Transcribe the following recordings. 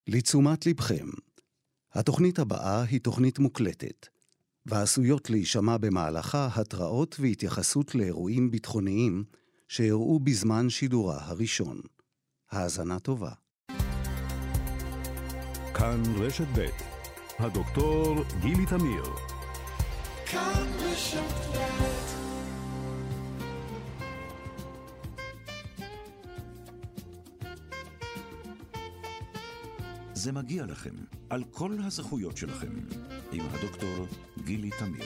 לתשומת לבכם. התוכנית הבאה היא תוכנית מוקלטת, ועשויות להישמע במהלכה התראות והתייחסות לאירועים ביטחוניים שאירעו בזמן שידורה הראשון. האזנה טובה. כאן רשת ב' הדוקטור גילי תמיר. כאן רשת ב'. זה מגיע לכם, על כל הזכויות שלכם, עם הדוקטור גילי תמיר.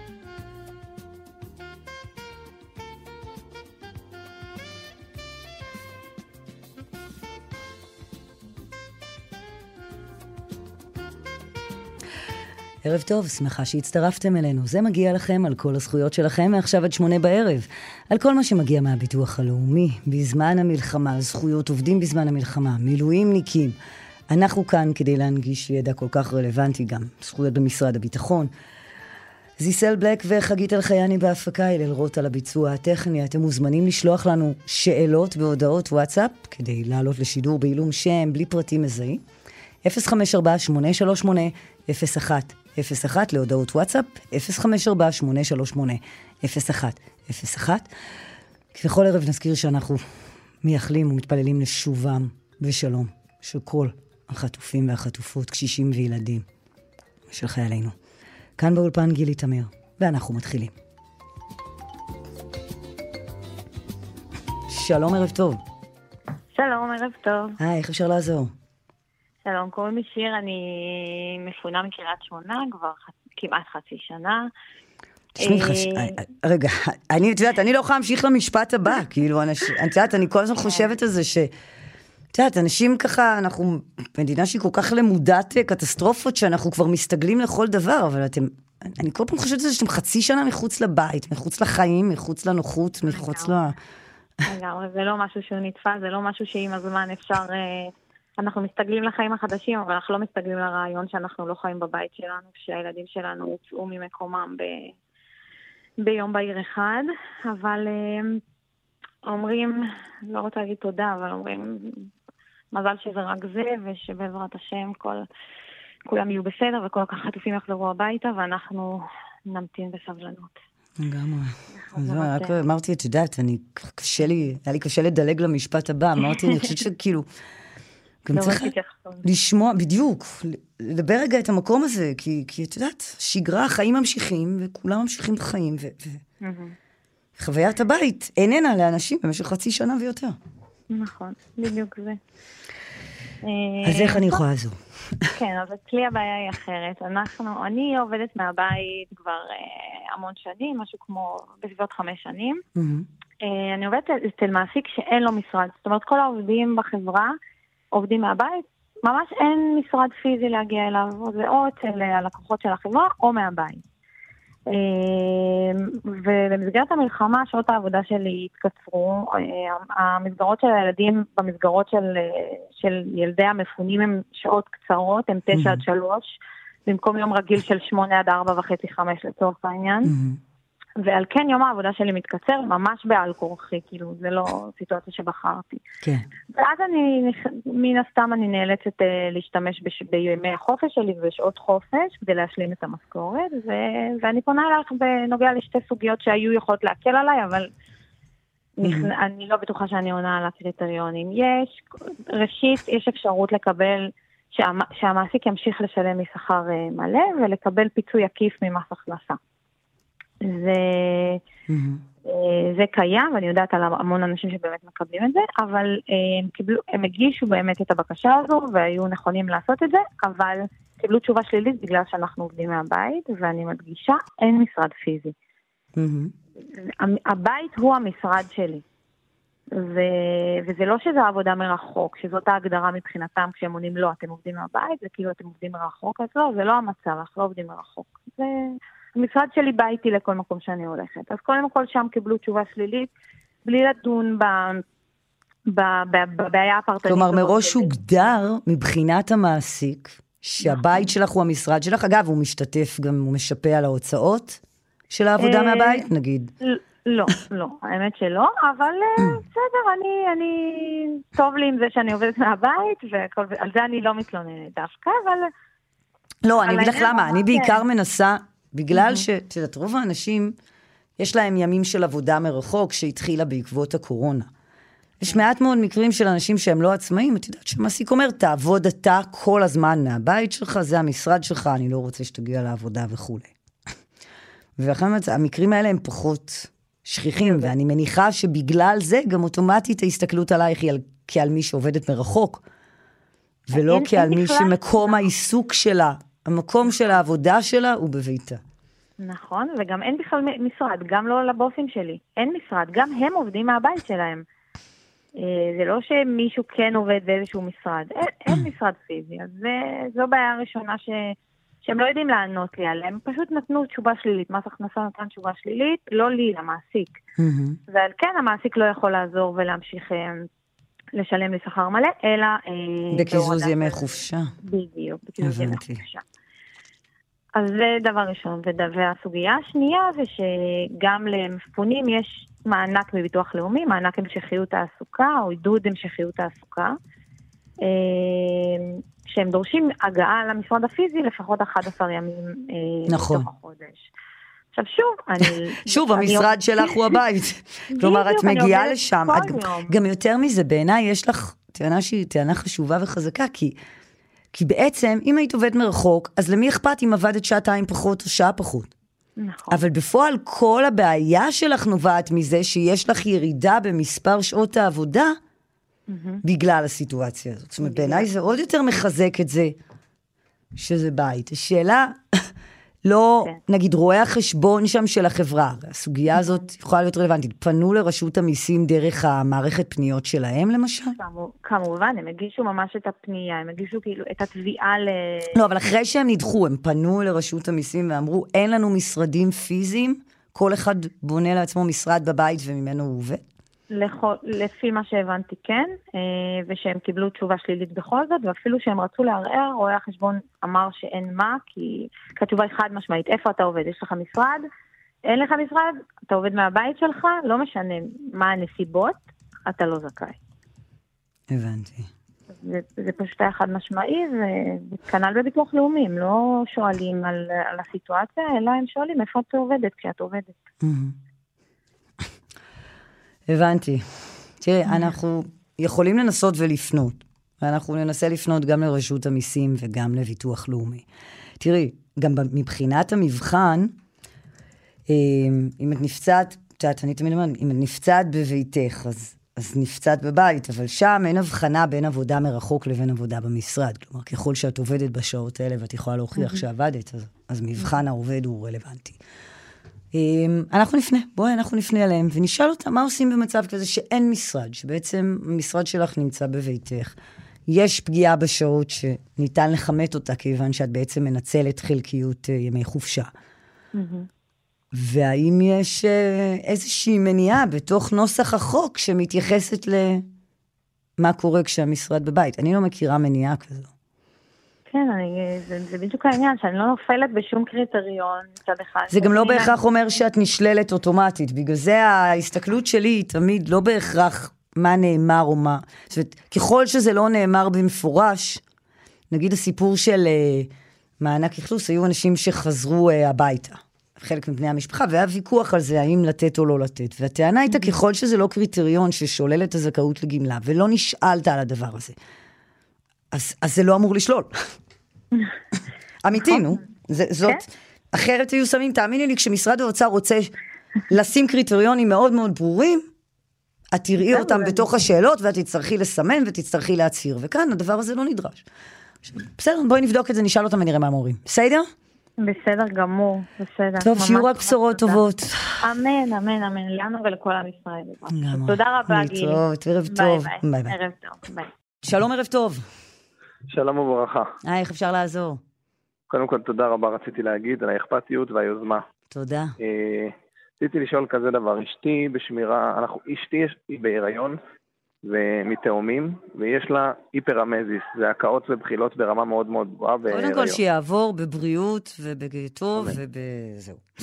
ערב טוב, שמחה שהצטרפתם אלינו. זה מגיע לכם על כל הזכויות שלכם מעכשיו עד 8 בערב. על כל מה שמגיע מהביטוח הלאומי, בזמן המלחמה, זכויות עובדים בזמן המלחמה, מילואימניקים. אנחנו כאן כדי להנגיש ידע כל כך רלוונטי גם, זכויות במשרד הביטחון. זיסל בלק וחגית אלחייני בהפקה, הלל רוט על הביצוע הטכני. אתם מוזמנים לשלוח לנו שאלות והודעות וואטסאפ, כדי לעלות לשידור בעילום שם, בלי פרטים מזהים. 054-838-0101 להודעות וואטסאפ, 054-838-0101. כבכל ערב נזכיר שאנחנו מייחלים ומתפללים לשובם ושלום של כל החטופים והחטופות, קשישים וילדים של חיילינו. כאן באולפן גילי תמיר, ואנחנו מתחילים. שלום, ערב טוב. שלום, ערב טוב. איך אפשר לעזור? שלום, קוראים לי שיר, אני מפונה מקריית שמונה כבר כמעט חצי שנה. תשמעי, רגע, אני יודעת, אני לא יכולה להמשיך למשפט הבא, כאילו, אני יודעת, אני כל הזמן חושבת על זה את יודעת, אנשים ככה, אנחנו מדינה שהיא כל כך למודת קטסטרופות, שאנחנו כבר מסתגלים לכל דבר, אבל אני כל פעם חושבת על זה שאתם חצי שנה מחוץ לבית, מחוץ לחיים, מחוץ לנוחות, מחוץ לגמרי, זה לא משהו שהוא נתפס, זה לא משהו שעם הזמן אפשר, אנחנו מסתגלים לחיים החדשים, אבל אנחנו לא מסתגלים לרעיון שאנחנו לא חיים בבית שלנו, שהילדים שלנו הוצאו ממקומם ביום בהיר אחד, אבל אומרים, לא רוצה להגיד תודה, אבל אומרים, מזל שזה רק זה, ושבעזרת השם כולם יהיו בסדר, וכל כך חטופים יחזרו הביתה, ואנחנו נמתין בסבלנות. לגמרי. רק אמרתי, את יודעת, היה לי קשה לדלג למשפט הבא, אמרתי, אני חושבת שכאילו, גם צריך לשמוע, בדיוק, לדבר רגע את המקום הזה, כי את יודעת, שגרה, החיים ממשיכים, וכולם ממשיכים בחיים, חוויית הבית איננה לאנשים במשך חצי שנה ויותר. נכון, בדיוק זה. אז איך אני יכולה לעזור? כן, אז אצלי הבעיה היא אחרת. אני עובדת מהבית כבר המון שנים, משהו כמו בסביבות 5 שנים. אני עובדת אצל מעסיק שאין לו משרד. זאת אומרת, כל העובדים בחברה עובדים מהבית, ממש אין משרד פיזי להגיע אליו. זה או אצל הלקוחות של החברה או מהבית. ובמסגרת המלחמה שעות העבודה שלי התקצרו, המסגרות של הילדים במסגרות של ילדי המפונים הם שעות קצרות, הם 9 עד 3, במקום יום רגיל של 8 עד 4:30-5 לצורך העניין, ועל כן יום העבודה שלי מתקצר ממש בעל כורחי, כאילו זה לא סיטואציה שבחרתי. ואז מן הסתם אני נאלצת להשתמש בימי החופש שלי ובשעות חופש כדי להשלים את המשכורת, ואני פונה אלייך בנוגע לשתי סוגיות שהיו יכולות להקל עליי, אבל אני לא בטוחה שאני עונה על הקריטריונים. ראשית, יש אפשרות לקבל שהמעסיק ימשיך לשלם משכר מלא ולקבל פיצוי עקיף ממס הכנסה. זה קיים, ואני יודעת על המון אנשים שבאמת מקבלים את זה, אבל הם הגישו באמת את הבקשה הזו, והיו נכונים לעשות את זה, אבל קיבלו תשובה שלילית בגלל שאנחנו עובדים מהבית, ואני מדגישה, אין משרד פיזי. הבית הוא המשרד שלי, וזה לא שזה עבודה מרחוק, שזאת ההגדרה מבחינתם, כשהם עונים לא, אתם עובדים מהבית, זה כאילו אתם עובדים מרחוק, אז לא, זה לא המצב, אנחנו לא עובדים מרחוק. המשרד שלי בא איתי לכל מקום שאני הולכת. אז קודם כל שם קיבלו תשובה שלילית, בלי לדון בבעיה הפרטנית. כלומר, מראש הוגדר מבחינת המעסיק, שהבית שלך הוא המשרד שלך. אגב, הוא משתתף גם, הוא משפה על ההוצאות של העבודה מהבית, נגיד. לא, לא, האמת שלא, אבל בסדר, אני טוב לי עם זה שאני עובדת מהבית, ועל זה אני לא מתלוננת דווקא, אבל... לא, אני אגיד לך למה, אני בעיקר מנסה, בגלל שתדעת, רוב האנשים, יש להם ימים של עבודה מרחוק, שהתחילה בעקבות הקורונה. יש מעט מאוד מקרים של אנשים שהם לא עצמאים, את יודעת שמעסיק אומר, תעבוד אתה כל הזמן מהבית שלך, זה המשרד שלך, אני לא רוצה שתגיע לעבודה וכו'. ולכן המקרים האלה הם פחות שכיחים, ואני מניחה שבגלל זה גם אוטומטית ההסתכלות עלייך היא כעל מי שעובדת מרחוק, ולא כעל מי שמקום העיסוק שלה, המקום של העבודה שלה הוא בביתה. נכון, וגם אין בכלל משרד, גם לא לבוסים שלי, אין משרד, גם הם עובדים מהבית שלהם. זה לא שמישהו כן עובד באיזשהו משרד, אין משרד פיזי, אז זו בעיה ראשונה שהם לא יודעים לענות לי עליהם, הם פשוט נתנו תשובה שלילית, מס הכנסה נתן תשובה שלילית, לא לי, למעסיק. ועל כן המעסיק לא יכול לעזור ולהמשיך לשלם לי שכר מלא, אלא... בקיזוז ימי חופשה. בדיוק, בקיזוז ימי חופשה. אז זה דבר ראשון, והסוגיה השנייה זה שגם למפונים יש מענק בביטוח לאומי, מענק המשכיות תעסוקה, או עידוד המשכיות תעסוקה, שהם דורשים הגעה למשרד הפיזי לפחות 11 ימים נכון. בתוך החודש. עכשיו שוב, המשרד שלך הוא הבית. כלומר, את מגיעה לשם. גם יותר מזה, בעיניי יש לך טענה שהיא טענה חשובה וחזקה, כי בעצם, אם היית עובד מרחוק, אז למי אכפת אם עבדת שעתיים פחות או שעה פחות? נכון. אבל בפועל כל הבעיה שלך נובעת מזה שיש לך ירידה במספר שעות העבודה, בגלל הסיטואציה הזאת. זאת אומרת, בעיניי זה עוד יותר מחזק את זה, שזה בית. השאלה, לא, נגיד, רואי החשבון שם של החברה, הסוגיה הזאת יכולה להיות רלוונטית, פנו לרשות המיסים דרך המערכת פניות שלהם, למשל? כמובן, הם הגישו ממש את הפנייה, הם הגישו כאילו את התביעה לא, אבל אחרי שהם נדחו, הם פנו לרשות המיסים ואמרו, אין לנו משרדים פיזיים, כל אחד בונה לעצמו משרד בבית וממנו הוא עובד? לפי מה שהבנתי כן, ושהם קיבלו תשובה שלילית בכל זאת, ואפילו שהם רצו לערער, רואה החשבון אמר שאין מה, כי התשובה היא חד משמעית, איפה אתה עובד? יש לך משרד? אין לך משרד? אתה עובד מהבית שלך? לא משנה מה הנסיבות, אתה לא זכאי. הבנתי. זה פשוט היה חד משמעי, וכנ"ל בביטוח לאומי, הם לא שואלים על הסיטואציה, אלא הם שואלים איפה את עובדת כשאת עובדת. הבנתי. תראי, אנחנו יכולים לנסות ולפנות, ואנחנו ננסה לפנות גם לרשות המיסים וגם לביטוח לאומי. תראי, גם מבחינת המבחן, אם את נפצעת, אני תמיד אומרת, אם את נפצעת בביתך, אז נפצעת בבית, אבל שם אין הבחנה בין עבודה מרחוק לבין עבודה במשרד. כלומר, ככל שאת עובדת בשעות האלה, ואת יכולה להוכיח שעבדת, אז מבחן העובד הוא רלוונטי. אנחנו נפנה עליהם, ונשאל אותם מה עושים במצב כזה שאין משרד, שבעצם המשרד שלך נמצא בביתך. יש פגיעה בשעות שניתן לחמת אותה, כיוון שאת בעצם מנצלת חלקיות ימי חופשה. והאם יש איזושהי מניעה בתוך נוסח החוק שמתייחסת למה קורה כשהמשרד בבית? אני לא מכירה מניעה כזו. כן, זה בדיוק העניין, שאני לא נופלת בשום קריטריון מצד אחד. זה גם לא בהכרח אומר שאת נשללת אוטומטית, בגלל זה ההסתכלות שלי היא תמיד לא בהכרח מה נאמר או מה. זאת אומרת, ככל שזה לא נאמר במפורש, נגיד הסיפור של מענק אכלוס, היו אנשים שחזרו הביתה, חלק מבני המשפחה, והיה ויכוח על זה, האם לתת או לא לתת. והטענה הייתה, ככל שזה לא קריטריון ששולל את הזכאות לגמלה, ולא נשאלת על הדבר הזה, אז זה לא אמור לשלול. אמיתי, נו. זאת, אחרת היו שמים, תאמיני לי, כשמשרד האוצר רוצה לשים קריטריונים מאוד מאוד ברורים, את תראי אותם בתוך השאלות, ואת תצטרכי לסמן ותצטרכי להצהיר. וכאן הדבר הזה לא נדרש. בסדר, בואי נבדוק את זה, נשאל אותם ונראה מה אמורים. בסדר? בסדר גמור, בסדר. טוב, שיהיו רק בשורות טובות. אמן, אמן, אמן, לנו ולכל עם ישראל. תודה רבה, גילי. ערב טוב. ביי ביי. ערב טוב, ביי. שלום, ערב טוב. שלום וברכה. איך אפשר לעזור? קודם כל, תודה רבה רציתי להגיד על האכפתיות והיוזמה. תודה. רציתי לשאול כזה דבר, אשתי בשמירה, אשתי היא בהיריון ומתאומים, ויש לה היפרמזיס, זה הקאות ובחילות ברמה מאוד מאוד גבוהה בהיריון. קודם כל שיעבור בבריאות ובטוב ובזהו.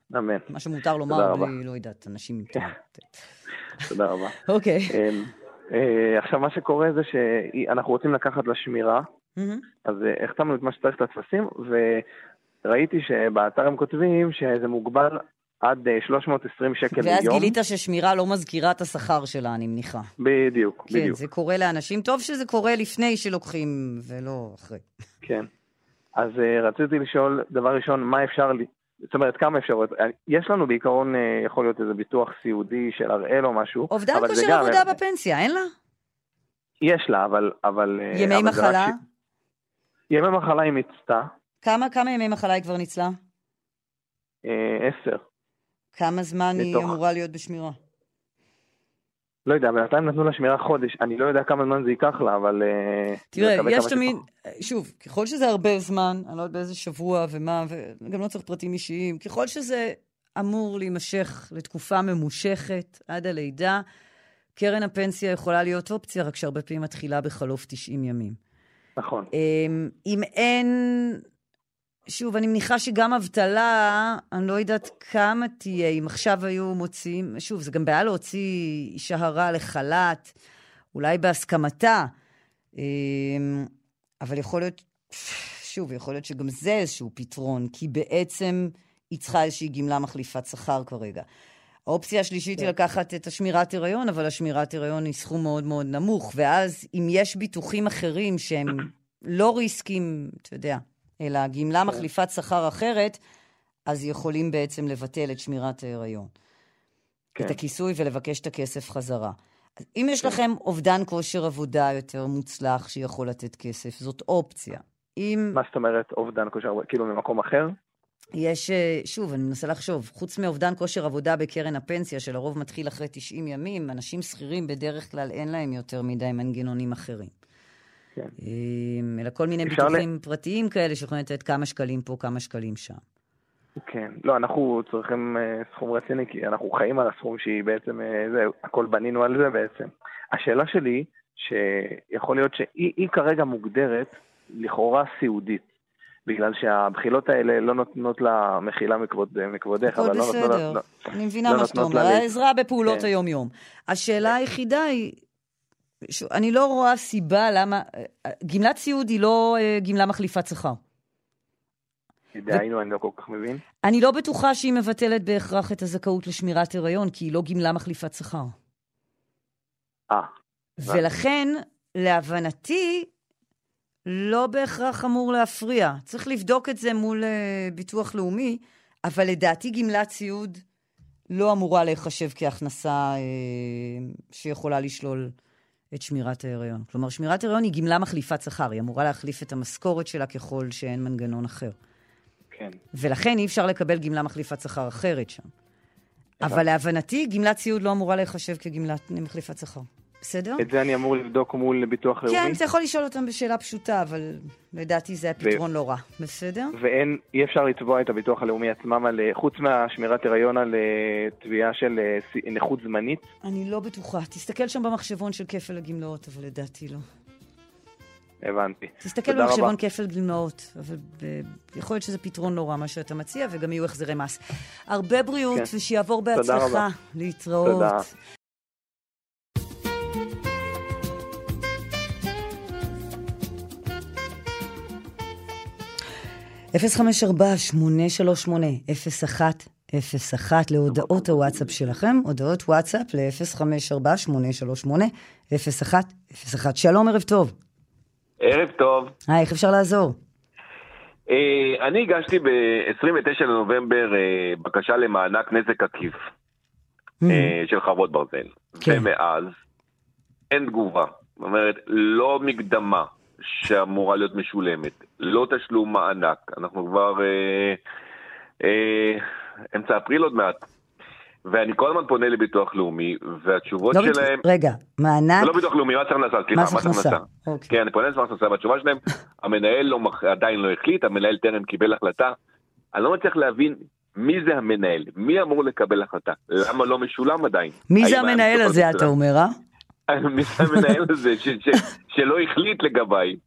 אמן. מה שמותר לומר, בלי, לא יודעת, אנשים... תודה רבה. אוקיי. עכשיו, מה שקורה זה שאנחנו רוצים לקחת לשמירה, אז החתמנו את מה שצריך את הטפסים, וראיתי שבאתר הם כותבים שזה מוגבל עד 320 שקל ליום. ואז גילית ששמירה לא מזכירה את השכר שלה, אני מניחה. בדיוק, כן, בדיוק. זה קורה לאנשים. טוב שזה קורה לפני שלוקחים, ולא אחרי. כן. אז רציתי לשאול, דבר ראשון, מה אפשר זאת אומרת, כמה אפשרות? יש לנו בעיקרון, יכול להיות איזה ביטוח סיעודי של הראל או משהו. אובדן כושר עבודה בפנסיה, אין לה? יש לה, אבל... ימי מחלה? ימי מחלה היא מצטה. כמה ימי מחלה היא כבר ניצלה? 10. כמה זמן היא אמורה להיות בשמירה? לא יודע, בינתיים נתנו לה שמירה חודש. אני לא יודע כמה זמן זה ייקח לה, אבל... תראה, יש תמיד... שוב, ככל שזה הרבה זמן, אני לא יודעת באיזה שבוע ומה, וגם לא צריך פרטים אישיים, ככל שזה אמור להימשך לתקופה ממושכת עד הלידה, קרן הפנסיה יכולה להיות אופציה, רק שהרבה פעמים מתחילה בחלוף 90 ימים. נכון. אם אין... שוב, אני מניחה שגם אבטלה, אני לא יודעת כמה תהיה, אם עכשיו היו מוציאים, שוב, זה גם בעיה להוציא אישה הרה לחל"ת, אולי בהסכמתה, אבל יכול להיות, שוב, יכול להיות שגם זה איזשהו פתרון, כי בעצם היא צריכה איזושהי גמלה מחליפת שכר כרגע. האופציה השלישית היא לקחת את השמירת הריון, אבל השמירת הריון היא סכום מאוד מאוד נמוך, ואז אם יש ביטוחים אחרים שהם לא ריסקים, אתה יודע, אלא גמלה מחליפת שכר אחרת, אז יכולים בעצם לבטל את שמירת ההיריון. את הכיסוי ולבקש את הכסף חזרה. אם יש לכם אובדן כושר עבודה יותר מוצלח שיכול לתת כסף, זאת אופציה. מה זאת אומרת אובדן כושר עבודה? כאילו ממקום אחר? יש, שוב, אני מנסה לחשוב, חוץ מאובדן כושר עבודה בקרן הפנסיה, שלרוב מתחיל אחרי 90 ימים, אנשים שכירים בדרך כלל אין להם יותר מדי מנגנונים אחרים. כן. אלא כל מיני ביטוחים פרטיים כאלה שיכולים לתת כמה שקלים פה, כמה שקלים שם. כן, לא, אנחנו צריכים סכום רציני, כי אנחנו חיים על הסכום שהיא בעצם, הכל בנינו על זה בעצם. השאלה שלי, שיכול להיות שהיא כרגע מוגדרת לכאורה סיעודית, בגלל שהבחילות האלה לא נותנות לה מחילה מכבודך, אבל לא נותנות לה... אני מבינה מה שאתה אומר, העזרה בפעולות היום-יום. השאלה היחידה היא, אני לא רואה סיבה למה, גמלת סיעוד היא לא גמלה מחליפת שכר. דהיינו, אני לא כל כך מבין. אני לא בטוחה שהיא מבטלת בהכרח את הזכאות לשמירת הריון, כי היא לא גמלה מחליפת שכר. ולכן, להבנתי, לא בהכרח אמור להפריע. צריך לבדוק את זה מול ביטוח לאומי, אבל לדעתי גמלת סיעוד לא אמורה להיחשב כהכנסה שיכולה לשלול את שמירת ההיריון. כלומר, שמירת ההיריון היא גמלה מחליפת שכר, היא אמורה להחליף את המשכורת שלה ככל שאין מנגנון אחר. כן. ולכן אי אפשר לקבל גמלה מחליפת שכר אחרת שם. אבל להבנתי, גמלת סיעוד לא אמורה להיחשב כגמלת מחליפת שכר. בסדר? את זה אני אמור לבדוק מול ביטוח לאומי? כן, אתה יכול לשאול אותם בשאלה פשוטה, אבל לדעתי זה הפתרון לא רע. בסדר? אי אפשר לתבוע את הביטוח הלאומי עצמם חוץ מהשמירת הריון על תביעה של נכות זמנית? אני לא בטוחה. תסתכל שם במחשבון של כפל הגמלאות, אבל לדעתי לא. הבנתי. תסתכל במחשבון כפל גמלאות, אבל יכול להיות שזה פתרון לא רע מה שאתה מציע, וגם יהיו החזרי מס. הרבה בריאות, ושיעבור בהצלחה. להתראות. תודה. 054-838-0101 להודעות הוואטסאפ שלכם, הודעות וואטסאפ ל-054-838-0101. שלום, ערב טוב. ערב טוב. איך אפשר לעזור? אני הגשתי ב-29 לנובמבר בקשה למענק נזק עקיף של חרבות ברזל. ומאז אין תגובה. זאת אומרת, לא מקדמה שאמורה להיות משולמת, לא תשלום מענק. אנחנו כבר אמצע אפריל עוד מעט. ואני כל הזמן פונה לביטוח לאומי, והתשובות שלהם... רגע, מענק... זה לא ביטוח לאומי, מס הכנסה, סליחה, מס הכנסה. כן, אני פונה למס הכנסה, והתשובה שלהם, המנהל עדיין לא החליט, המנהל טרם קיבל החלטה. אני לא מצליח להבין מי זה המנהל, מי אמור לקבל החלטה, למה לא משולם עדיין. מי זה המנהל הזה, אתה אומר, מי זה המנהל הזה שלא החליט לגביי.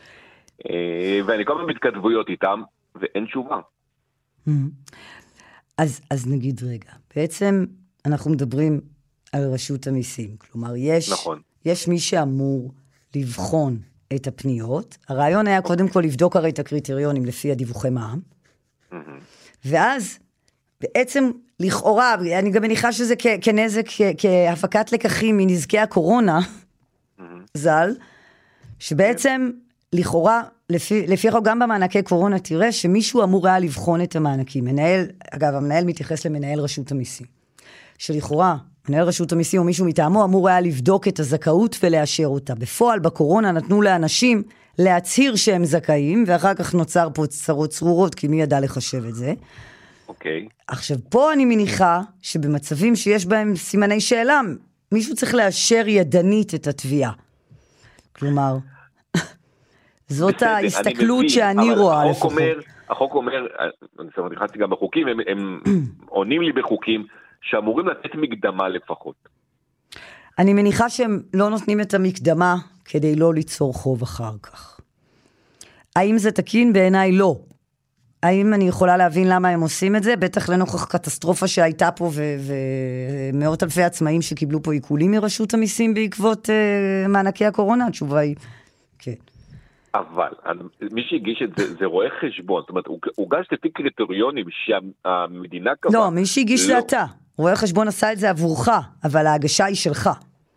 ואני כל הזמן בהתכתבויות איתם, ואין תשובה. אז נגיד רגע, בעצם אנחנו מדברים על רשות המיסים, כלומר יש מי שאמור לבחון את הפניות, הרעיון היה קודם כל לבדוק הרי את הקריטריונים לפי הדיווחי מע"מ, ואז בעצם לכאורה, אני גם מניחה שזה כנזק, כהפקת לקחים מנזקי הקורונה, זל, שבעצם לכאורה, לפי חוק גם במענקי קורונה, תראה שמישהו אמור היה לבחון את המענקים. אגב, המנהל מתייחס למנהל רשות המיסים. שלכאורה, מנהל רשות המיסים או מישהו מטעמו אמור היה לבדוק את הזכאות ולאשר אותה. בפועל, בקורונה נתנו לאנשים להצהיר שהם זכאים, ואחר כך נוצר פה צרות צרורות, כי מי ידע לחשב את זה. אוקיי. עכשיו, פה אני מניחה שבמצבים שיש בהם סימני שאלה, מישהו צריך לאשר ידנית את התביעה. כלומר, זאת ההסתכלות שאני רואה לפחות. החוק אומר, אני נכנסתי גם בחוקים, הם עונים לי בחוקים שאמורים לתת מקדמה לפחות. אני מניחה שהם לא נותנים את המקדמה כדי לא ליצור חוב אחר כך. האם זה תקין? בעיניי לא. האם אני יכולה להבין למה הם עושים את זה? בטח לנוכח קטסטרופה שהייתה פה ומאות אלפי עצמאים שקיבלו פה עיקולים מרשות המיסים בעקבות מענקי הקורונה. התשובה היא כן. אבל מי שהגיש את זה, זה רואה חשבון, זאת אומרת, הוא הוגש לפי קריטריונים שהמדינה קבעה. לא, מי שהגיש זה אתה. רואה חשבון עשה את זה עבורך, אבל ההגשה היא שלך.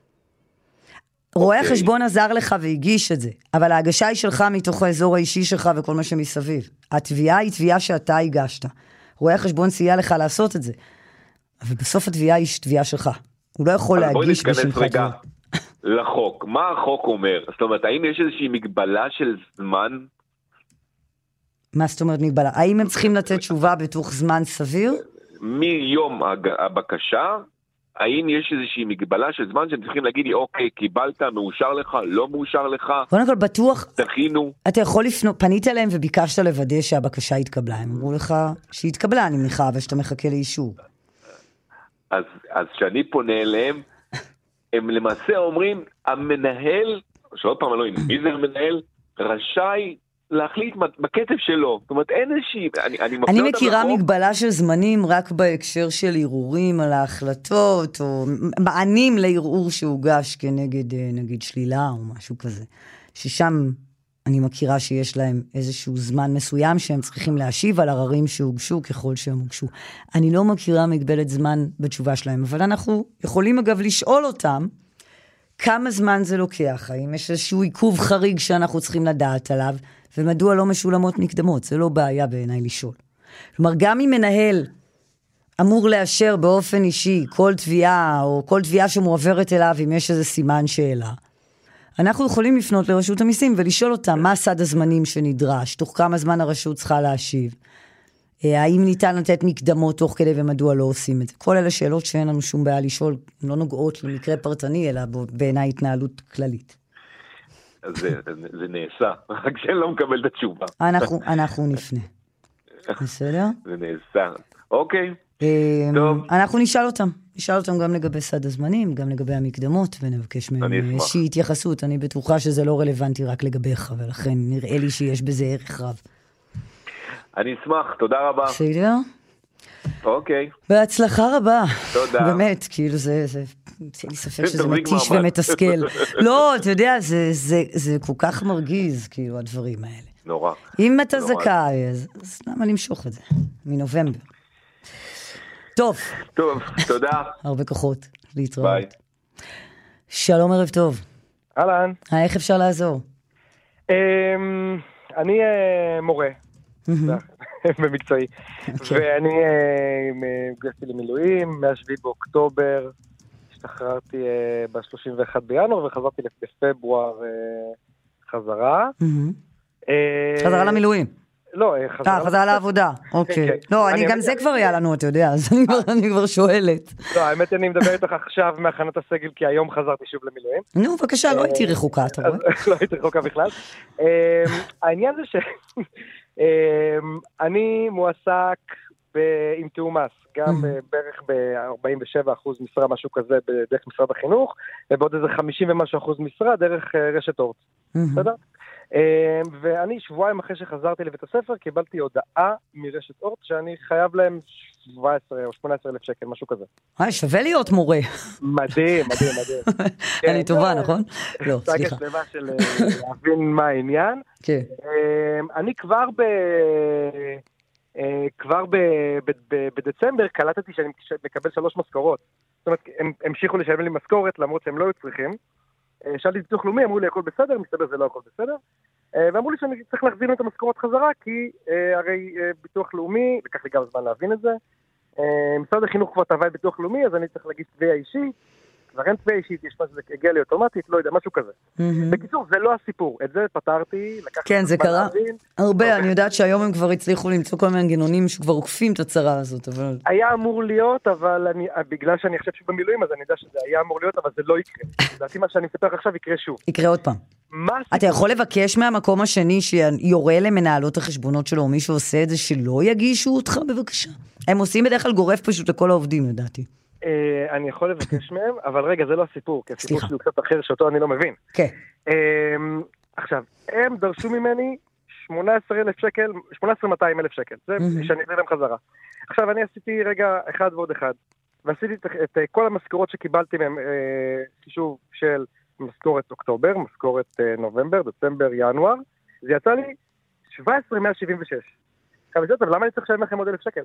רואה חשבון עזר לך והגיש את זה, אבל ההגשה היא שלך מתוך האזור האישי שלך וכל מה שמסביב. התביעה היא תביעה שאתה הגשת. רואה חשבון סייע לך לעשות את זה. אבל בסוף התביעה היא תביעה שלך. הוא לא יכול להגיש בשמך. בואי נתכנס רגע לחוק. מה החוק אומר? זאת אומרת, האם יש איזושהי מגבלה של זמן? מה זאת אומרת מגבלה? האם הם צריכים לתת תשובה בתוך זמן סביר? מיום הבקשה, האם יש איזושהי מגבלה של זמן שהם צריכים להגיד לי, אוקיי, קיבלת, מאושר לך, לא מאושר לך? קודם כל, בטוח, תכינו. אתה יכול לפנות, פנית אליהם וביקשת לוודא שהבקשה התקבלה. הם אמרו לך שהתקבלה, אני מניחה, אבל שאתה מחכה לאישור. אז שאני פונה אליהם, הם למעשה אומרים, המנהל, שעוד פעם לא, מי זה המנהל? רשאי להחליט בקצב שלו. זאת אומרת, אין איזושהי... אני מכירה מגבלה של זמנים רק בהקשר של ערעורים על ההחלטות, או מענים לערעור שהוגש כנגד, נגיד, שלילה או משהו כזה. ששם אני מכירה שיש להם איזשהו זמן מסוים שהם צריכים להשיב על ערערים שהוגשו ככל שהם הוגשו. אני לא מכירה מגבלת זמן בתשובה שלהם, אבל אנחנו יכולים אגב לשאול אותם כמה זמן זה לוקח, האם יש איזשהו עיכוב חריג שאנחנו צריכים לדעת עליו, ומדוע לא משולמות מקדמות, זה לא בעיה בעיניי לשאול. כלומר, גם אם מנהל אמור לאשר באופן אישי כל תביעה, או כל תביעה שמועברת אליו, אם יש איזה סימן שאלה, אנחנו יכולים לפנות לרשות המיסים ולשאול אותם מה סד הזמנים שנדרש, תוך כמה זמן הרשות צריכה להשיב, האם ניתן לתת מקדמות תוך כדי ומדוע לא עושים את זה. כל אלה שאלות שאין לנו שום בעיה לשאול, לא נוגעות למקרה פרטני, אלא בעיניי התנהלות כללית. זה נעשה, רק שאני לא מקבל את התשובה. אנחנו נפנה. בסדר? זה נעשה. אוקיי. טוב. אנחנו נשאל אותם גם לגבי סד הזמנים, גם לגבי המקדמות, ונבקש מהם איזושהי התייחסות. אני בטוחה שזה לא רלוונטי רק לגביך, ולכן נראה לי שיש בזה ערך רב. אני אשמח, תודה רבה. בסדר? אוקיי. בהצלחה רבה. תודה. באמת, כאילו זה אין לי ספק שזה מתיש ומתסכל. לא, אתה יודע, זה כל כך מרגיז, כאילו, הדברים האלה. נורא. אם אתה זכאי, אז למה למשוך את זה? מנובמבר. טוב. טוב, תודה. הרבה כוחות להתראות. ביי. שלום, ערב טוב. אהלן. איך אפשר לעזור? אני מורה. במקצועי. ואני גייסתי למילואים, מה-7 באוקטובר, השתחררתי ב-31 בינואר, וחזרתי בפברואר חזרה. חזרה למילואים? לא, חזרה לעבודה, אוקיי. לא, גם זה כבר היה לנו, אתה יודע, אז אני כבר שואלת. לא, האמת אני מדבר איתך עכשיו מהכנת הסגל, כי היום חזרתי שוב למילואים. נו, בבקשה, לא הייתי רחוקה, אתה רואה? לא הייתי רחוקה בכלל. העניין זה אני מועסק עם תיאום מס, גם בערך ב-47% משרה, משהו כזה, דרך משרד החינוך, ובעוד איזה 50 ומשהו אחוז משרה, דרך רשת אורט. בסדר? ואני שבועיים אחרי שחזרתי לבית הספר, קיבלתי הודעה מרשת אורט, שאני חייב להם 17 או 18 אלף שקל, משהו כזה. שווה להיות מורה. מדהים. אני טובה, נכון? לא, סליחה. סגה שלמה של להבין מה העניין. כן. אני כבר בדצמבר קלטתי שאני מקבל 3 משכורות. זאת אומרת, הם המשיכו לשלם לי משכורת, למרות שהם לא היו צריכים. שאלתי ביטוח לאומי, אמרו לי הכל בסדר, מסתבר זה לא הכל בסדר. ואמרו לי שאני צריך להחזיר את המשכורות חזרה, כי הרי ביטוח לאומי, לקח לי גם זמן להבין את זה. משרד החינוך כבר תבע את ביטוח לאומי, אז אני צריך להגיש תביעה אישית. כבר אין תביעה אישית, יש מה שזה הגיע לי אוטומטית, לא יודע, משהו כזה. בקיצור, זה לא הסיפור. את זה פתרתי, כן, זה קרה הרבה, אני יודעת שהיום הם כבר הצליחו למצוא כל מיני מנגנונים שכבר עוקפים את הצרה הזאת, אבל... היה אמור להיות, אבל בגלל שאני חושב שבמילואים, אז אני יודע שזה היה אמור להיות, אבל זה לא יקרה. לדעתי מה שאני אספר עכשיו יקרה שוב. יקרה עוד פעם. אתה יכול לבקש מהמקום השני שיורה למנהלות החשבונות שלו, או מישהו עושה את זה, שלא יגישו אותך בבקשה? הם עושים בדרך כלל גורף פשוט לכל העובדים, לדעתי. אני יכול לבקש מהם, אבל רגע, זה לא הסיפור, כי הסיפור שלי הוא קצת אחר, שאותו אני לא מבין. כן. עכשיו, הם דרשו ממני 18,200 שקל, זה שאני אביא להם חזרה. עכשיו, אני עשיתי רגע אחד ועוד אחד, ועשיתי את כל המשכורות שקיבלתי מהם, חישוב של משכורת אוקטובר, משכורת נובמבר, דצמבר, ינואר, זה יצא לי 17,176. עכשיו, למה אני צריך לשלם לכם עוד 1,000 שקל?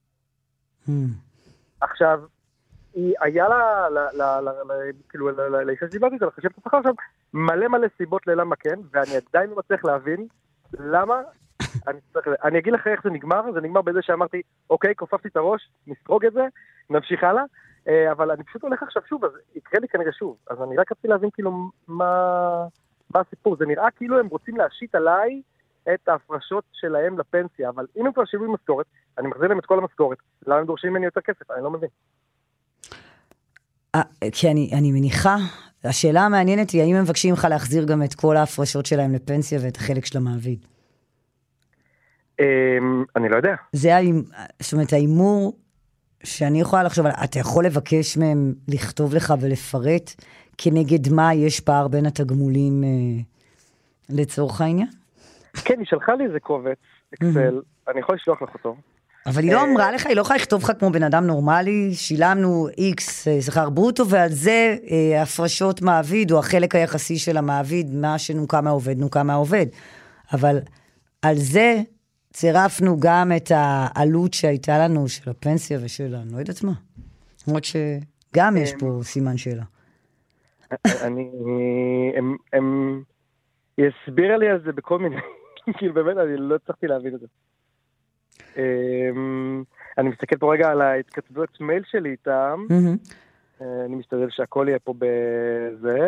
עכשיו, היה כאילו, לאישה שדיברתי, זה לחשב את השכר עכשיו, מלא סיבות ללמה כן, ואני עדיין לא מצליח להבין למה, אני אגיד לך איך זה נגמר בזה שאמרתי, אוקיי, כופפתי את הראש, נסרוג את זה, נמשיך הלאה, אבל אני פשוט הולך עכשיו שוב, אז יקרה לי כנראה שוב, אז אני רק רציתי להבין כאילו מה הסיפור, זה נראה כאילו הם רוצים להשית עליי את ההפרשות שלהם לפנסיה, אבל אם הם כבר שילמו משכורת, אני מחזיר להם את כל המשכורת, למה הם דורשים ממני יותר כסף? אני לא מבין. כי אני מניחה, השאלה המעניינת היא, האם הם מבקשים לך להחזיר גם את כל ההפרשות שלהם לפנסיה ואת החלק של המעביד? אני לא יודע. זאת אומרת, האימור שאני יכולה לחשוב, אתה יכול לבקש מהם לכתוב לך ולפרט כנגד מה יש פער בין התגמולים לצורך העניין? כן, היא שלחה לי איזה קובץ, אקסל, אני יכול לשלוח לך אותו. אבל היא לא אמרה לך, היא לא יכולה לכתוב לך כמו בן אדם נורמלי, שילמנו X שכר ברוטו, ועל זה הפרשות מעביד, או החלק היחסי של המעביד, מה שנוקה מהעובד. אבל על זה צירפנו גם את העלות שהייתה לנו, של הפנסיה ושל, אני לא יודעת מה. למרות שגם יש פה סימן שאלה. היא הסבירה לי על זה בכל מיני, כאילו באמת, אני לא צריכתי להבין את זה. אני מסתכל פה רגע על ההתכתבויות מייל שלי איתם, אני משתדל שהכל יהיה פה בזה.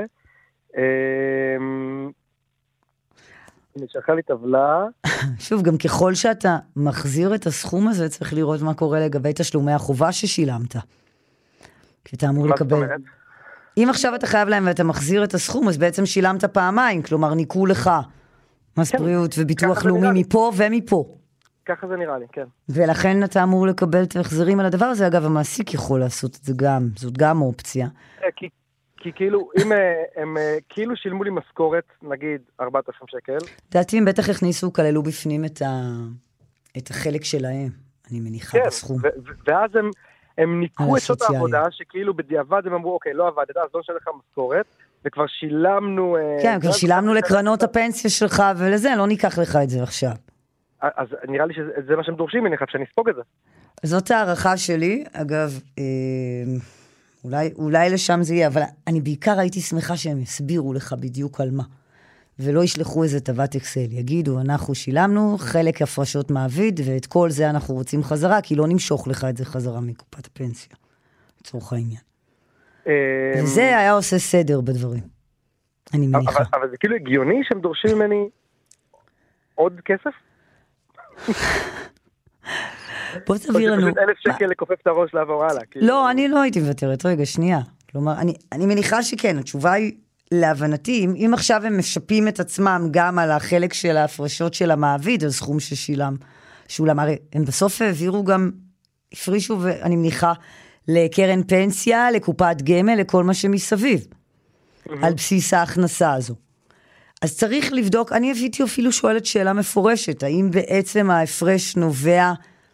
אני שלחה לי טבלה. שוב, גם ככל שאתה מחזיר את הסכום הזה, צריך לראות מה קורה לגבי תשלומי החובה ששילמת. כי אתה אמור לקבל. אם עכשיו אתה חייב להם ואתה מחזיר את הסכום, אז בעצם שילמת פעמיים, כלומר ניקו לך מס בריאות וביטוח לאומי מפה ומפה. ככה זה נראה לי, כן. ולכן אתה אמור לקבל את ההחזרים על הדבר הזה, אגב, המעסיק יכול לעשות את זה גם, זאת גם אופציה. כי כאילו, אם הם כאילו שילמו לי משכורת, נגיד 4,000 שקל. דעתי, הם בטח הכניסו, כללו בפנים את החלק שלהם, אני מניחה בסכום. ואז הם ניקו את שעות העבודה, שכאילו בדיעבד הם אמרו, אוקיי, לא עבדת, אז לא נשאר לך משכורת, וכבר שילמנו... כן, כבר שילמנו לקרנות הפנסיה שלך, ולזה, לא ניקח לך את זה עכשיו. אז נראה לי שזה מה שהם דורשים, אני חייב שאני אספוג את זה. זאת הערכה שלי, אגב, אולי לשם זה יהיה, אבל אני בעיקר הייתי שמחה שהם יסבירו לך בדיוק על מה, ולא ישלחו איזה טבעת אקסל, יגידו, אנחנו שילמנו חלק הפרשות מעביד, ואת כל זה אנחנו רוצים חזרה, כי לא נמשוך לך את זה חזרה מקופת הפנסיה, לצורך העניין. וזה היה עושה סדר בדברים, אני מניחה. אבל זה כאילו הגיוני שהם דורשים ממני עוד כסף? בוא תבהיר לנו. 1,000 שקל לקופף את הראש לעבור הלאה. לא, אני לא הייתי מוותרת, רגע, שנייה. כלומר, אני מניחה שכן, התשובה היא להבנתי, אם עכשיו הם משפים את עצמם גם על החלק של ההפרשות של המעביד, על סכום ששולם, הרי הם בסוף העבירו גם, הפרישו, ואני מניחה, לקרן פנסיה, לקופת גמל, לכל מה שמסביב, על בסיס ההכנסה הזו. אז צריך לבדוק, אני הייתי אפילו שואלת שאלה מפורשת, האם בעצם ההפרש נובע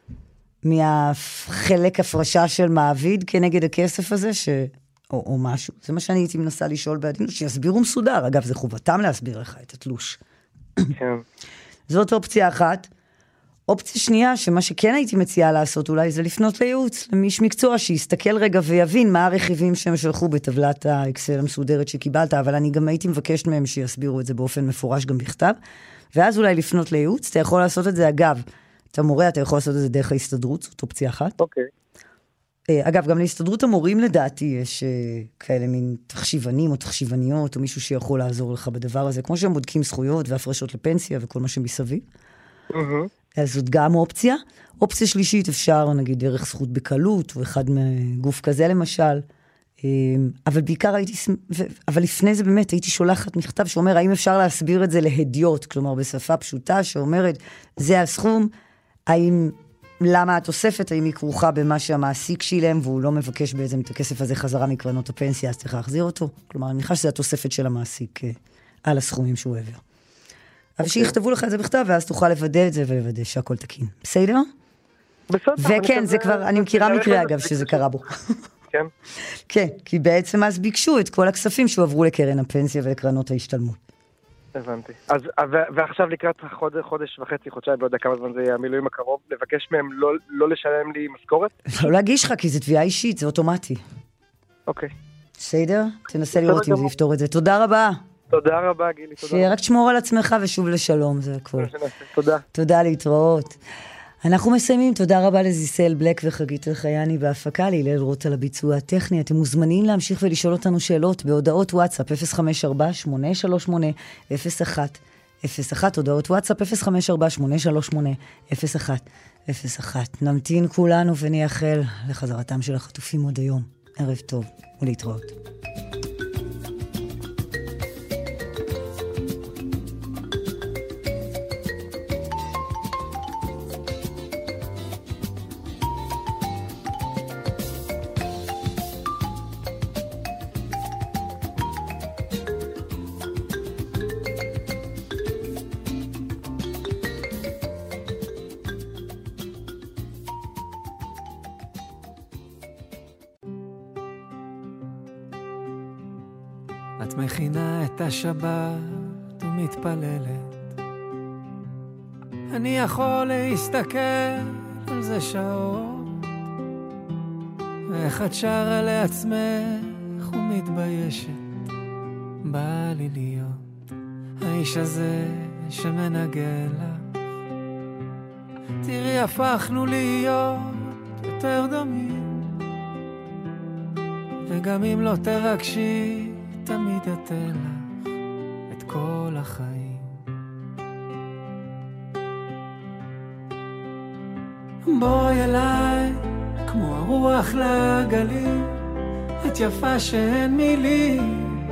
מהחלק הפרשה של מעביד כנגד הכסף הזה, או משהו. זה מה שאני הייתי מנסה לשאול בעדינות, שיסבירו מסודר. אגב, זה חובתם להסביר לך את התלוש. כן. זאת אופציה אחת. אופציה שנייה, שמה שכן הייתי מציעה לעשות אולי, זה לפנות לייעוץ, למיש מקצוע, שיסתכל רגע ויבין מה הרכיבים שהם שלחו בטבלת האקסל המסודרת שקיבלת, אבל אני גם הייתי מבקשת מהם שיסבירו את זה באופן מפורש גם בכתב, ואז אולי לפנות לייעוץ, אתה יכול לעשות את זה, אגב, אתה מורה, אתה יכול לעשות את זה דרך ההסתדרות, זאת אופציה אחת. אוקיי. אגב, גם להסתדרות המורים לדעתי יש כאלה מין תחשיבנים או תחשיבניות, או מישהו שיכול לעזור לך בדבר הזה, כמו שהם בודקים זכויות והפרשות לפנסיה וכל מה שמסביב. אז זאת גם אופציה. אופציה שלישית אפשר, נגיד, דרך זכות בקלות, או אחד מגוף כזה למשל. אבל בעיקר הייתי, אבל לפני זה באמת הייתי שולחת מכתב שאומר, האם אפשר להסביר את זה להדיוט, כלומר בשפה פשוטה שאומרת, זה הסכום, האם, למה התוספת, האם היא כרוכה במה שהמעסיק שילם, והוא לא מבקש בעצם את הכסף הזה חזרה מקרנות הפנסיה, אז צריך להחזיר אותו. כלומר, אני מניחה שזה התוספת של המעסיק על הסכומים שהוא העביר. אבל שיכתבו לך את זה בכתב, ואז תוכל לוודא את זה ולוודא שהכל תקין. בסדר? בסדר. וכן, זה כבר, אני מכירה מקרה אגב שזה קרה בו. כן? כן, כי בעצם אז ביקשו את כל הכספים שהועברו לקרן הפנסיה ולקרנות ההשתלמות. הבנתי. אז, ועכשיו לקראת חודש וחצי, חודשיים, לא יודע כמה זמן זה יהיה המילואים הקרוב, לבקש מהם לא לשלם לי משכורת? לא להגיש לך, כי זה תביעה אישית, זה אוטומטי. אוקיי. בסדר? תנסה לראות אם זה יפתור את זה. תודה רבה. תודה רבה, גילי, תודה. שרק תשמור על עצמך ושוב לשלום, זה הכל. תודה. תודה, להתראות. אנחנו מסיימים, תודה רבה לזיסל בלק וחגית אלחייני בהפקה, להילל רוט על הביצוע הטכני. אתם מוזמנים להמשיך ולשאול אותנו שאלות בהודעות וואטסאפ 054-838-0101, הודעות וואטסאפ 054-838-0101. נמתין כולנו ונייחל לחזרתם של החטופים עוד היום. ערב טוב ולהתראות. את מכינה את השבת ומתפללת, אני יכול להסתכל על זה שעות, ואיך את שרה לעצמך ומתביישת, בא לי להיות האיש הזה שמנגן לך. תראי, הפכנו להיות יותר דומים, וגם אם לא תרגשי תמיד אתן לך את כל החיים. בואי אליי כמו הרוח לגלים, את יפה שאין מילים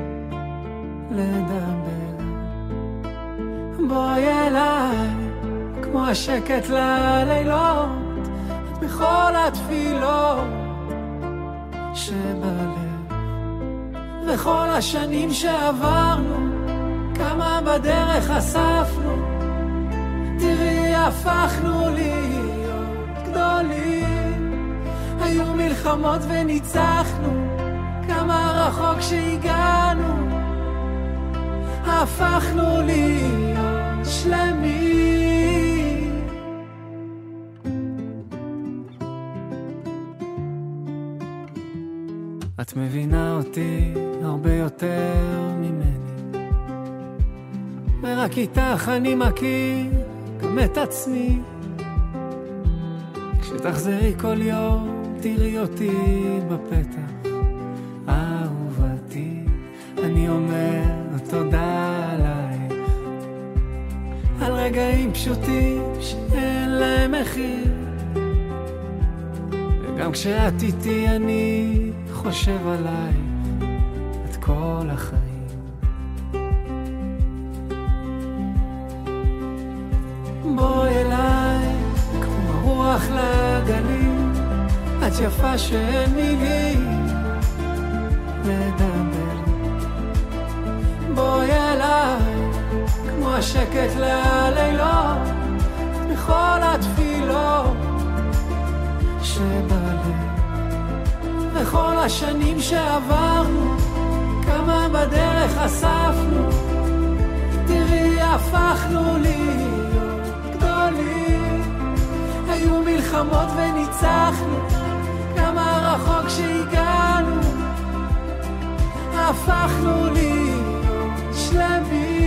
לדבר. בואי אליי כמו השקט ללילות, את בכל התפילות שבלב. וכל השנים שעברנו, כמה בדרך אספנו, תראי, הפכנו להיות גדולים. היו מלחמות וניצחנו, כמה רחוק שהגענו, הפכנו להיות שלמים. את מבינה אותי הרבה יותר ממני, ורק איתך אני מכיר גם את עצמי. כשתחזרי כל יום תראי אותי בפתח, אהובתי, אני אומר תודה עלייך, על רגעים פשוטים שאין להם מחיר. וגם כשאת איתי אני חושב עלייך את כל החיים. בואי אליי כמו הרוח לגלים, את יפה שאין מילים לדבר. בואי אליי השקט ללילות, בכל התפילות שבלב, בכל השנים שעברנו, כמה בדרך אספנו, תראי הפכנו להיות גדולים, היו מלחמות וניצחנו, כמה רחוק שהגענו, הפכנו להיות שלמים.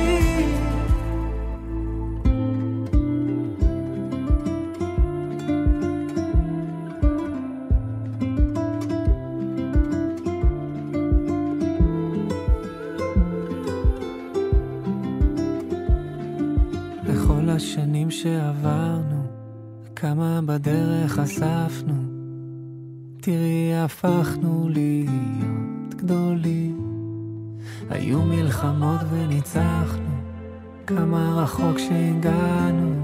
בכל השנים שעברנו, כמה בדרך אספנו, תראי הפכנו להיות גדולים, היו מלחמות וניצחנו, כמה רחוק שהגענו,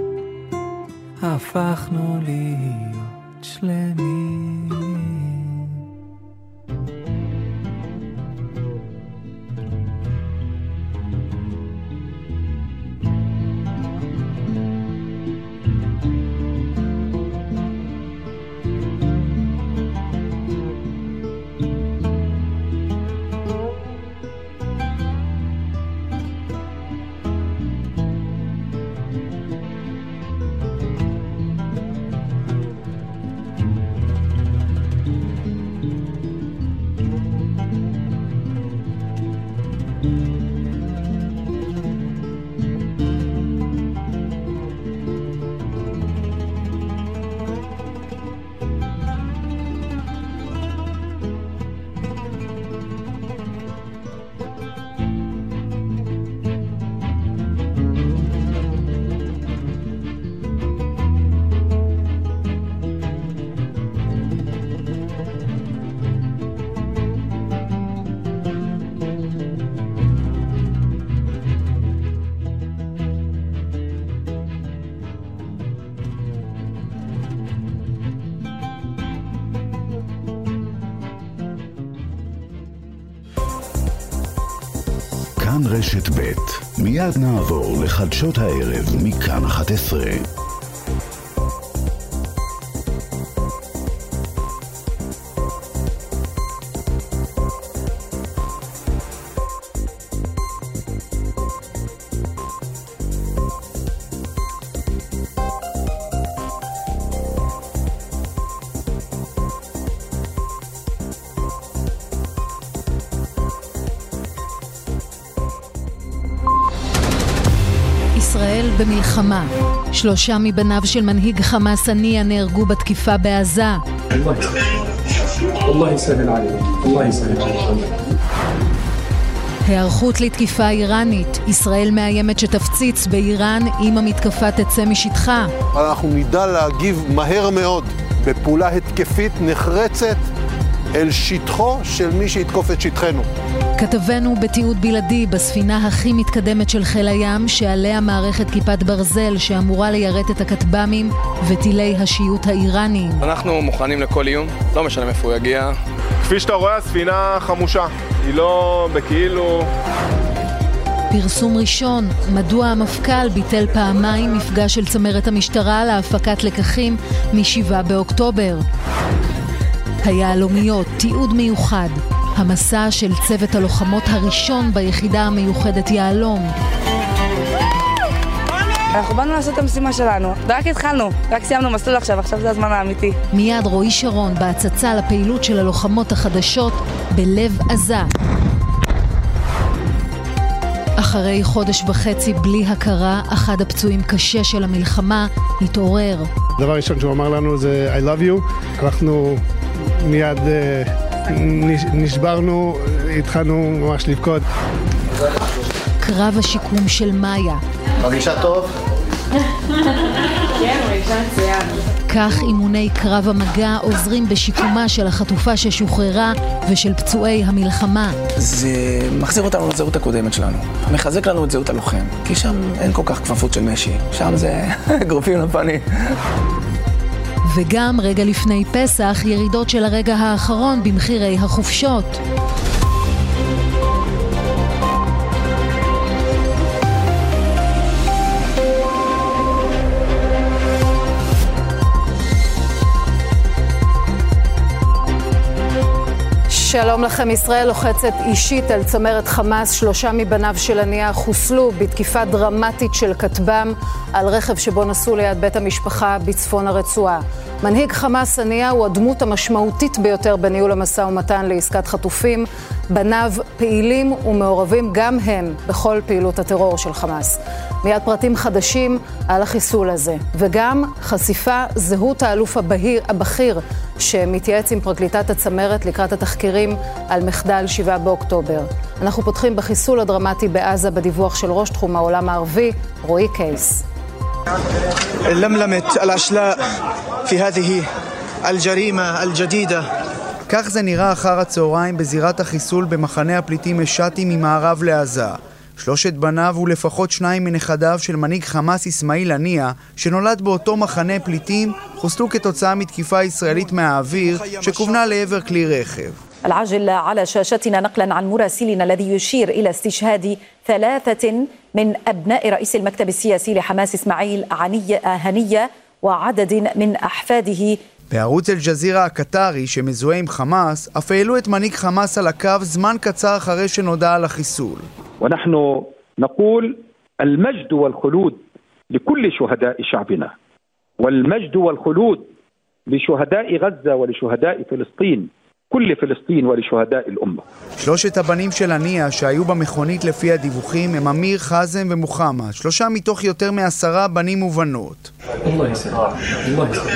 הפכנו להיות שלמים. כאן רשת ב', מיד נעבור לחדשות הערב מכאן 11. ישראל במלחמה. 3 מבניו של מנהיג חמאס הנייה נהרגו בתקיפה בעזה. היערכות לתקיפה איראנית. ישראל מאיימת שתפציץ באיראן אם המתקפה תצא משטחה. אנחנו נדע להגיב מהר מאוד בפעולה התקפית נחרצת אל שטחו של מי שיתקוף את שטחנו. כתבנו בתיעוד בלעדי בספינה הכי מתקדמת של חיל הים, שעליה מערכת כיפת ברזל שאמורה ליירט את הכטב"מים וטילי השיוט האיראניים. אנחנו מוכנים לכל איום, לא משנה איפה הוא יגיע. כפי שאתה רואה, הספינה חמושה, היא לא בכאילו. פרסום ראשון, מדוע המפכ"ל ביטל פעמיים מפגש של צמרת המשטרה להפקת לקחים מ-7 באוקטובר. היעלומיות, תיעוד מיוחד. המסע של צוות הלוחמות הראשון ביחידה המיוחדת יעלום. אנחנו באנו לעשות את המשימה שלנו, ורק התחלנו, רק סיימנו מסלול עכשיו זה הזמן האמיתי. מיד רועי שרון בהצצה לפעילות של הלוחמות החדשות בלב עזה. אחרי חודש וחצי בלי הכרה, אחד הפצועים קשה של המלחמה התעורר. דבר ראשון שהוא אמר לנו זה I love you. אנחנו מיד נשברנו, התחלנו ממש לבכות. קרב השיקום של מאיה. מרגישה טוב? כן, מרגישה מצוין. כך אימוני קרב המגע עוזרים בשיקומה של החטופה ששוחררה ושל פצועי המלחמה. זה מחזיר אותנו לזהות הקודמת שלנו. מחזק לנו את זהות הלוחם. כי שם אין כל כך כפפות של משי. שם זה גרופים לפנים. וגם רגע לפני פסח, ירידות של הרגע האחרון במחירי החופשות. שלום לכם. ישראל לוחצת אישית על צמרת חמאס. 3 מבניו של הנייה חוסלו בתקיפה דרמטית של כטב"ם על רכב שבו נסעו ליד בית המשפחה בצפון הרצועה. מנהיג חמאס הנייה הוא הדמות המשמעותית ביותר בניהול המשא ומתן לעסקת חטופים. בניו פעילים ומעורבים גם הם בכל פעילות הטרור של חמאס. מיד פרטים חדשים על החיסול הזה, וגם חשיפה זהות האלוף הבכיר שמתייעץ עם פרקליטת הצמרת לקראת התחקירים על מחדל 7 באוקטובר. אנחנו פותחים בחיסול הדרמטי בעזה בדיווח של ראש תחום העולם הערבי, רועי קייס. למלמת الأشلاء في هذه الجريمة الجديدة. כך זה נראה אחר הצהריים בזירת החיסול במחנה הפליטים משאטי ממערב לעזה. 3 בניו ולפחות 2 מנכדיו של מנהיג חמאס אסמאעיל הנייה, שנולד באותו מחנה פליטים, חוסלו כתוצאה מתקיפה ישראלית מהאוויר שכוונה לעבר כלי רכב. العاجل على شاشتنا نقلا عن مراسلنا الذي يشير إلى استشهاد 3 من أبناء رئيس المكتب السياسي لحماس إسماعيل هنية وعدد من أحفاده. בערוץ אל-ג'זירה הקטרי שמזוהה עם חמאס, אף העלו את מנהיג חמאס על הקו זמן קצר אחרי שנודע על החיסול. ونحن نقول المجد والخلود لكل شهداء شعبنا والمجد والخلود لشهداء غزة ولشهداء فلسطين كل فلسطين ولشهداء الأمة. 3 הבנים של הנייה שהיו במכונית לפי הדיווחים הם אמיר, חזם ומוחמד, 3 מתוך יותר מ10 בנים ובנות. الله يسهل الله يسهل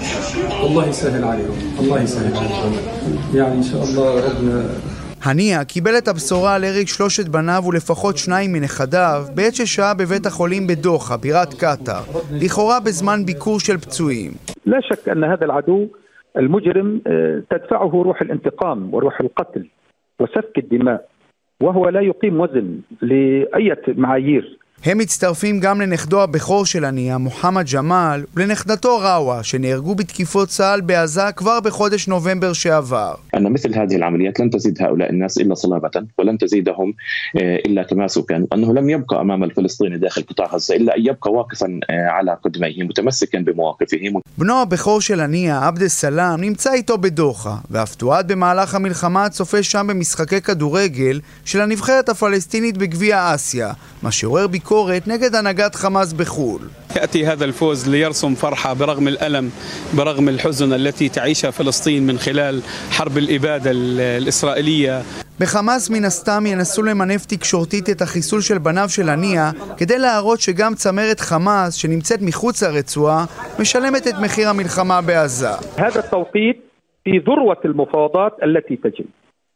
الله يسهل عليهم الله يسهل عليهم يعني إن شاء الله ربنا. הנייה קיבל את הבשורה על הרג 3 בניו ולפחות 2 מנכדיו בעת ששהה בבית החולים בדוחה, בירת קטר, לכאורה בזמן ביקור של פצועים. لا شك أن هذا العدو المجرم تدفعه روح الانتقام وروح القتل وسفك الدماء وهو لا يقيم وزن لأي معايير. הם מצטרפים גם לנכדו הבכור של הנייה, מוחמד ג'מאל, ולנכדתו ראווה, שנהרגו בתקיפות צה"ל בעזה כבר בחודש נובמבר שעבר. أن مثل هذه العمليات لن تزيد هؤلاء الناس إلا صلابة ولن تزيدهم إلا تماسكا، أنه لم يبقى أمام الفلسطيني داخل قطاع غزة إلا أن يبقى واقفا على قدميه متمسكا بمواقفه. בנו הבכור של הנייה, עבד סלאם, נמצא איתו בדוחה, ואף תועד במהלך המלחמה צופה שם במשחקי כדורגל של הנבחרת הפלסטינית בגביע אסיה, מה שעורר ביקורת נגד הנהגת חמאס בחו"ל. يأتي هذا الفوز ليرسم فرحة برغم الألم برغم الحزن التي تعيشها فلسطين من خلال حرب الإبادة الإسرائيلية. בחמאס מן הסתם ינסו למנף תקשורתית את החיסול של בניו של הנייה כדי להראות שגם צמרת חמאס שנמצאת מחוץ לרצועה משלמת את מחיר המלחמה בעזה. هذا التوقيت في ذروة المفاوضات التي تجري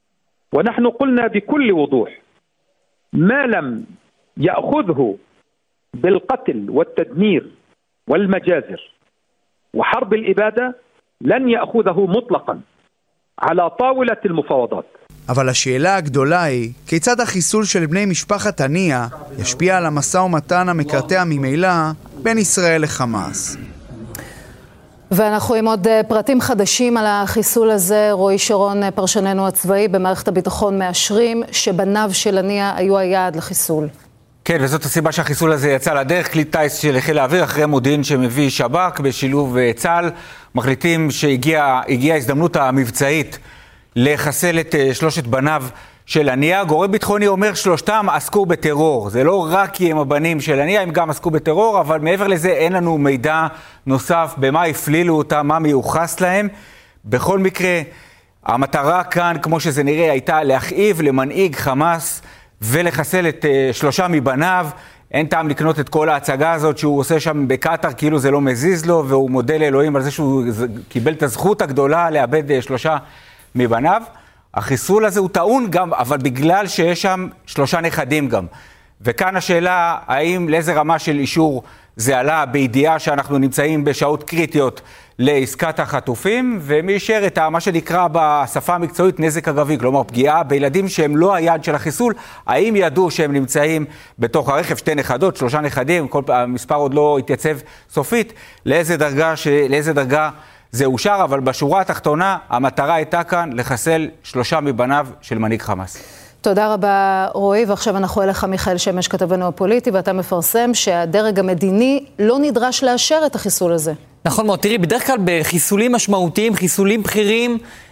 ونحن قلنا بكل وضوح ما لم يأخذه بالقتل والتدمير والمجازر وحرب الإبادة لن يأخذه مطلقا على طاولة المفاوضات. אבל השאלה הגדולה היא, כיצד החיסול של בני משפחת הנייה ישפיע על המשא ומתן המקרטע ממילא בין ישראל לחמאס? ואנחנו עם עוד פרטים חדשים על החיסול הזה. רועי שרון, פרשננו הצבאי במערכת הביטחון, מאשרים שבניו של הנייה היו היעד לחיסול. כן, וזאת הסיבה שהחיסול הזה יצא לדרך. כלי טייס של חיל האוויר אחרי מודיעין שמביא שב"כ בשילוב צה"ל, מחליטים שהגיעה ההזדמנות המבצעית לחסל את 3 בניו של הנייה. גורם ביטחוני אומר 3 עסקו בטרור. זה לא רק כי הם הבנים של הנייה, הם גם עסקו בטרור, אבל מעבר לזה אין לנו מידע נוסף במה הפלילו אותם, מה מיוחס להם. בכל מקרה, המטרה כאן, כמו שזה נראה, הייתה להכאיב למנהיג חמאס ולחסל את 3 מבניו. אין טעם לקנות את כל ההצגה הזאת שהוא עושה שם בקטר, כאילו זה לא מזיז לו, והוא מודה לאלוהים על זה שהוא קיבל את הזכות הגדולה לאבד 3 מבניו. החיסול הזה הוא טעון גם, אבל בגלל שיש שם 3 נכדים גם. וכאן השאלה, האם לאיזה רמה של אישור זה עלה בידיעה שאנחנו נמצאים בשעות קריטיות לעסקת החטופים, ומי אישר את מה שנקרא בשפה המקצועית נזק אגבי, כלומר פגיעה בילדים שהם לא היעד של החיסול. האם ידעו שהם נמצאים בתוך הרכב 2 נכדות, 3 נכדים, המספר עוד לא התייצב סופית, לאיזה דרגה זה אושר, אבל בשורה התחתונה המטרה הייתה כאן לחסל 3 מבניו של מנהיג חמאס. תודה רבה רועי, ועכשיו אנחנו אליך מיכאל שמש, כתבנו הפוליטי, ואתה מפרסם שהדרג המדיני לא נדרש לאשר את החיסול הזה. נכון מאוד, תראי, בדרך כלל בחיסולים משמעותיים, חיסולים בכירים,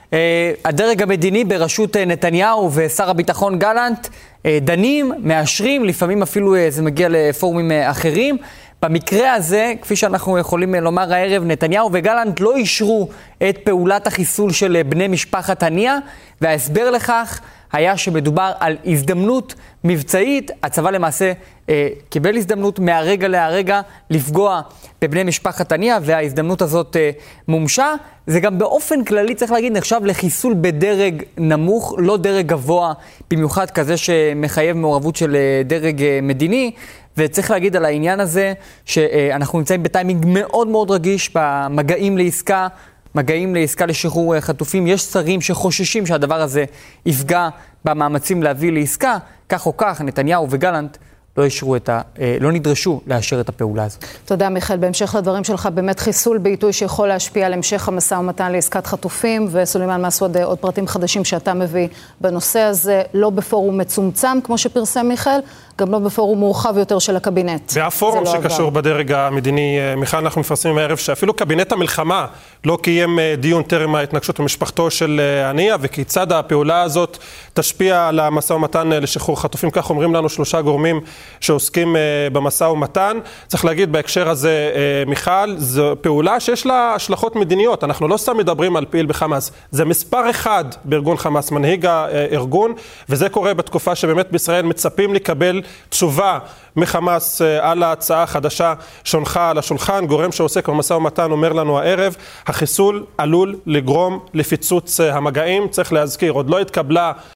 הדרג המדיני בראשות נתניהו ושר הביטחון גלנט דנים, מאשרים, לפעמים אפילו זה מגיע לפורומים אחרים. במקרה הזה, כפי שאנחנו יכולים לומר הערב, נתניהו וגלנט לא אישרו את פעולת החיסול של בני משפחת הנייה, וההסבר לכך היה שמדובר על הזדמנות מבצעית. הצבא למעשה קיבל הזדמנות מהרגע להרגע לפגוע בבני משפחת הנייה, וההזדמנות הזאת מומשה. זה גם באופן כללי, צריך להגיד, נחשב לחיסול בדרג נמוך, לא דרג גבוה, במיוחד כזה שמחייב מעורבות של דרג מדיני. וצריך להגיד על העניין הזה שאנחנו נמצאים בטיימינג מאוד מאוד רגיש במגעים לעסקה, מגעים לעסקה לשחרור חטופים. יש שרים שחוששים שהדבר הזה יפגע במאמצים להביא לעסקה. כך או כך, נתניהו וגלנט לא נדרשו לאשר את הפעולה הזאת. תודה מיכאל. בהמשך לדברים שלך, באמת חיסול בעיתוי שיכול להשפיע על המשך המשא ומתן לעסקת חטופים, וסולימאן מסעוד, עוד פרטים חדשים שאתה מביא בנושא הזה, לא בפורום מצומצם כמו שפרסם מיכאל, גם לא בפורום מורחב יותר של הקבינט. והפורום שקשור בדרג המדיני, מיכאל, אנחנו מפרסמים הערב שאפילו קבינט המלחמה לא קיים דיון טרם ההתנגשות במשפחתו של הנייה, וכיצד הפעולה הזאת תשפיע על המשא ומתן לשחרור חטופים. כך אומרים לנו 3 גורמים שעוסקים במשא ומתן. צריך להגיד בהקשר הזה, מיכל, זו פעולה שיש לה השלכות מדיניות. אנחנו לא סתם מדברים על פעיל בחמאס. זה מספר 1 בארגון חמאס, מנהיג הארגון, וזה קורה בתקופה שבאמת בישראל מצפים לקבל תשובה מחמאס על ההצעה החדשה שהונחה על השולחן. גורם שעוסק במשא ומתן אומר לנו הערב, החיסול עלול לגרום לפיצוץ המגעים. צריך להזכיר, עוד לא התקבלה